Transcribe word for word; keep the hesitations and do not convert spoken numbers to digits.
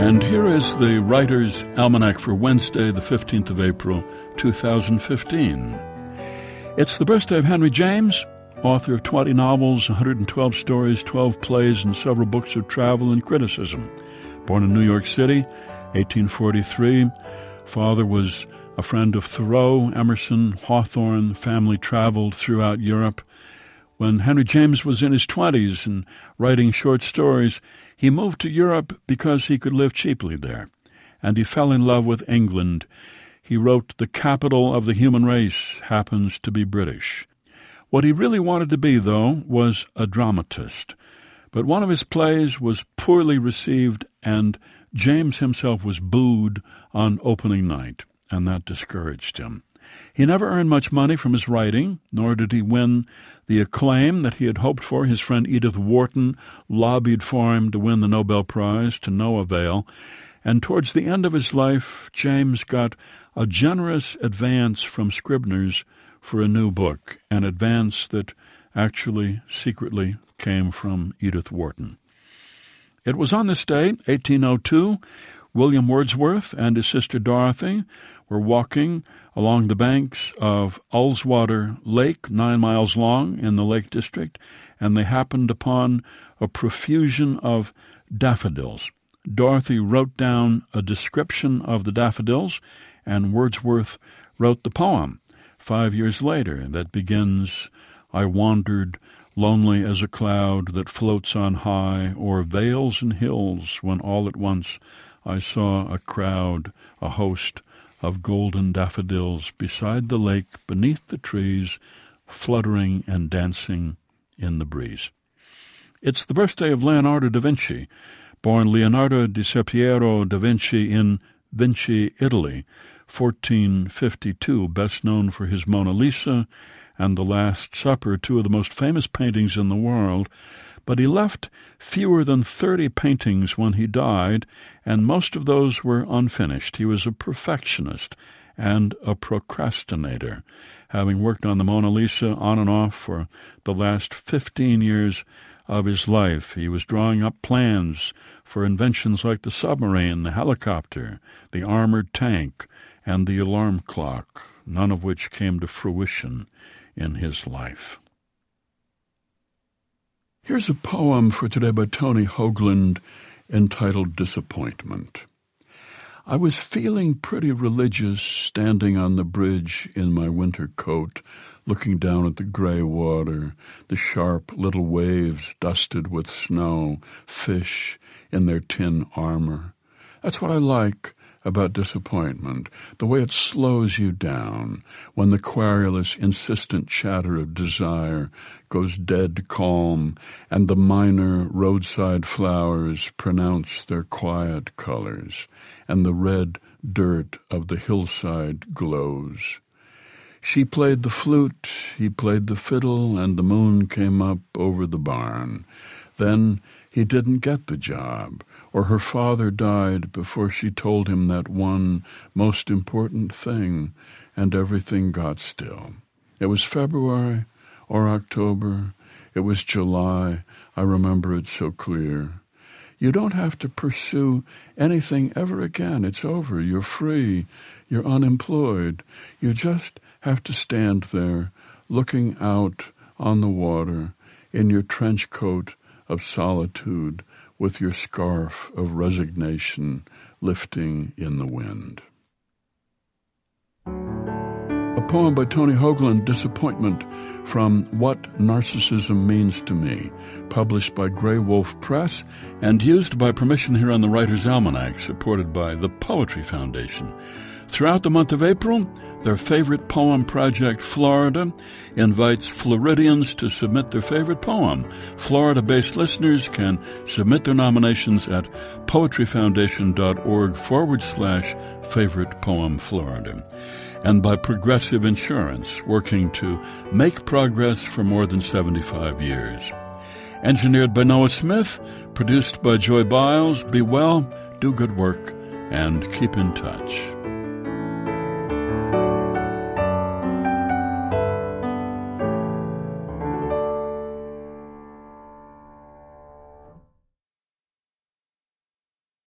And here is the Writer's Almanac for Wednesday, the fifteenth of April, two thousand fifteen. It's the birthday of Henry James, author of twenty novels, one hundred twelve stories, twelve plays, and several books of travel and criticism. Born in New York City, eighteen forty-three, father was a friend of Thoreau, Emerson, Hawthorne. Family traveled throughout Europe. When Henry James was in his twenties and writing short stories, he moved to Europe because he could live cheaply there, and he fell in love with England. He wrote, "The capital of the human race happens to be British." What he really wanted to be, though, was a dramatist. But one of his plays was poorly received, and James himself was booed on opening night, and that discouraged him. He never earned much money from his writing, nor did he win the acclaim that he had hoped for. His friend Edith Wharton lobbied for him to win the Nobel Prize, to no avail. And towards the end of his life, James got a generous advance from Scribner's for a new book, an advance that actually secretly came from Edith Wharton. It was on this day, eighteen oh two, William Wordsworth and his sister Dorothy were walking along the banks of Ullswater Lake, nine miles long in the Lake District, and they happened upon a profusion of daffodils. Dorothy wrote down a description of the daffodils, and Wordsworth wrote the poem five years later that begins, "I wandered lonely as a cloud that floats on high o'er vales and hills, when all at once I saw a crowd, a host of golden daffodils beside the lake, beneath the trees, fluttering and dancing in the breeze." It's the birthday of Leonardo da Vinci, born Leonardo di Ser Piero da Vinci in Vinci, Italy, fourteen fifty-two, best known for his Mona Lisa and The Last Supper, two of the most famous paintings in the world. But he left fewer than thirty paintings when he died, and most of those were unfinished. He was a perfectionist and a procrastinator, having worked on the Mona Lisa on and off for the last fifteen years of his life. He was drawing up plans for inventions like the submarine, the helicopter, the armored tank, and the alarm clock, none of which came to fruition in his life. Here's a poem for today by Tony Hoagland entitled Disappointment. I was feeling pretty religious standing on the bridge in my winter coat, looking down at the gray water, the sharp little waves dusted with snow, fish in their tin armor. That's what I like about disappointment, the way it slows you down when the querulous, insistent chatter of desire goes dead calm and the minor roadside flowers pronounce their quiet colors and the red dirt of the hillside glows. She played the flute, he played the fiddle, and the moon came up over the barn. Then he didn't get the job, or her father died before she told him that one most important thing, and everything got still. It was February or October. It was July. I remember it so clear. You don't have to pursue anything ever again. It's over. You're free. You're unemployed. You just have to stand there, looking out on the water in your trench coat of solitude, with your scarf of resignation lifting in the wind. A poem by Tony Hoagland, Disappointment, from What Narcissism Means to Me, published by Grey Wolf Press and used by permission here on the Writer's Almanac, supported by the Poetry Foundation. Throughout the month of April, their favorite poem project, Florida, invites Floridians to submit their favorite poem. Florida-based listeners can submit their nominations at poetryfoundation.org forward slash favorite poem Florida. And by Progressive Insurance, working to make progress for more than seventy-five years. Engineered by Noah Smith, produced by Joy Biles. Be well, do good work, and keep in touch.